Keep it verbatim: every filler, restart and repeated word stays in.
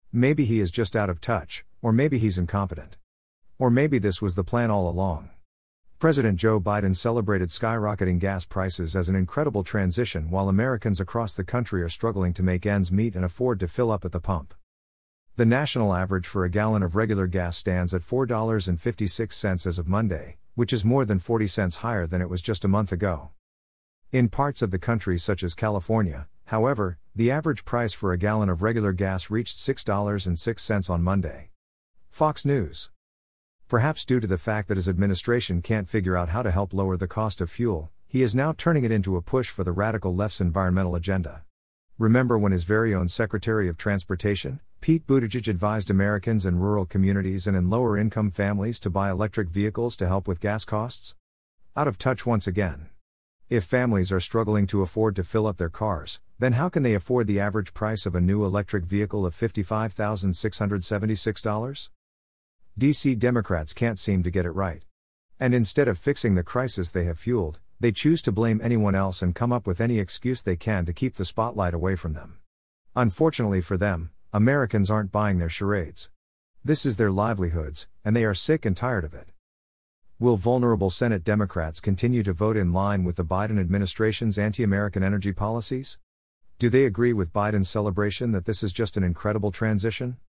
Maybe he is just out of touch, or maybe he's incompetent. Or maybe this was the plan all along. President Joe Biden celebrated skyrocketing gas prices as an incredible transition while Americans across the country are struggling to make ends meet and afford to fill up at the pump. The national average for a gallon of regular gas stands at four dollars and fifty-six cents as of Monday, which is more than forty cents higher than it was just a month ago. In parts of the country such as California, however, the average price for a gallon of regular gas reached six dollars and six cents on Monday. Fox News. Perhaps due to the fact that his administration can't figure out how to help lower the cost of fuel, he is now turning it into a push for the radical left's environmental agenda. Remember when his very own Secretary of Transportation, Pete Buttigieg, advised Americans in rural communities and in lower-income families to buy electric vehicles to help with gas costs? Out of touch once again. If families are struggling to afford to fill up their cars, then how can they afford the average price of a new electric vehicle of fifty-five thousand six hundred seventy-six dollars? D C Democrats can't seem to get it right. And instead of fixing the crisis they have fueled, they choose to blame anyone else and come up with any excuse they can to keep the spotlight away from them. Unfortunately for them, Americans aren't buying their charades. This is their livelihoods, and they are sick and tired of it. Will vulnerable Senate Democrats continue to vote in line with the Biden administration's anti-American energy policies? Do they agree with Biden's celebration that this is just an incredible transition?